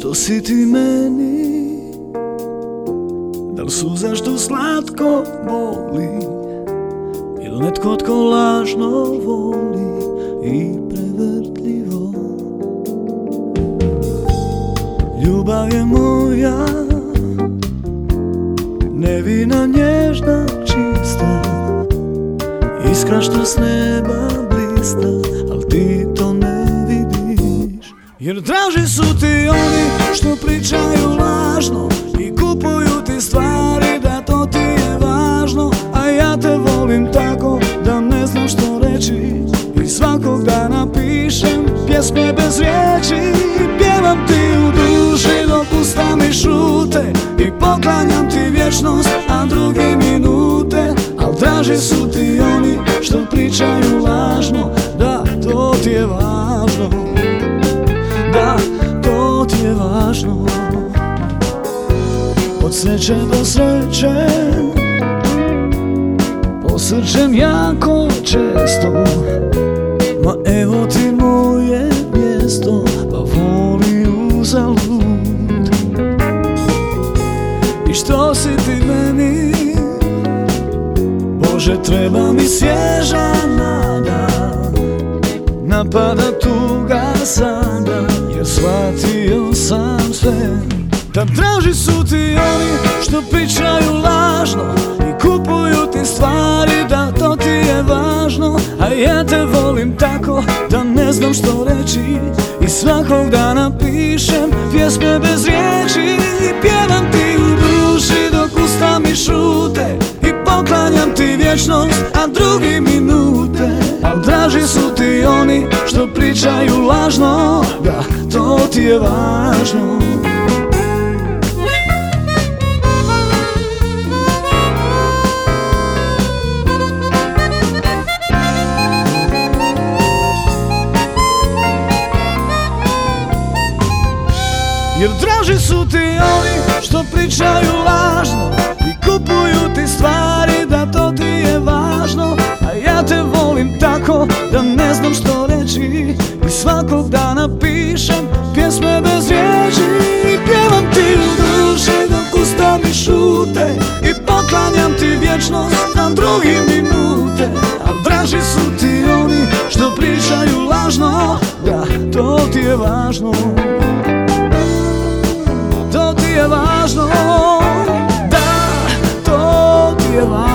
što si ti meni. Da li suza što slatko boli, ili netko tko lažno voli i prevrtljivo. Ljubav je moja, nevina, nježna, čista, iskra što s neba blista, al ti to ne vidiš. Jer draži su ti oni što pričaju lažno i kupuju ti stvari da to ti je važno. A ja te volim tako da ne znam što reći i svakog dana pišem pjesme bez riječi. Pjevam ti u duši dok usta mi šute i poklanjam ti vječnost, a drugi minute. Al draži su ti oni što pričaju lažno, da to ti je važno, da to ti je važno. Od sreće do sreće posrćem jako često, ma evo ti moje mjesto, pa voli uzalud. I što si ti meni, Bože, treba mi svježa nada. Napada tuga sada, jer shvatio sam sve. Da draži su ti oni što pričaju lažno i kupuju ti stvari da to ti je važno. A ja te volim tako da ne znam što reći i svakog dana pišem pjesme bez riječi. Pjevam ti u duši dok usta mi šute i poklanjam ti vječnost, a drugi minute. Al draži su ti oni što pričaju lažno, da to ti je važno. Jer draži su ti oni što pričaju lažno i kupuju ti stvari da to ti je važno. A ja te volim tako da ne znam što reći i svakog dana pišem pjesme bez riječi. Pjevam ti u duši dok usta mi šute i poklanjam ti vječnost, a drugi minute. A draži su ti oni što pričaju lažno, da to ti je važno, to ti je važno, da to ti je važno.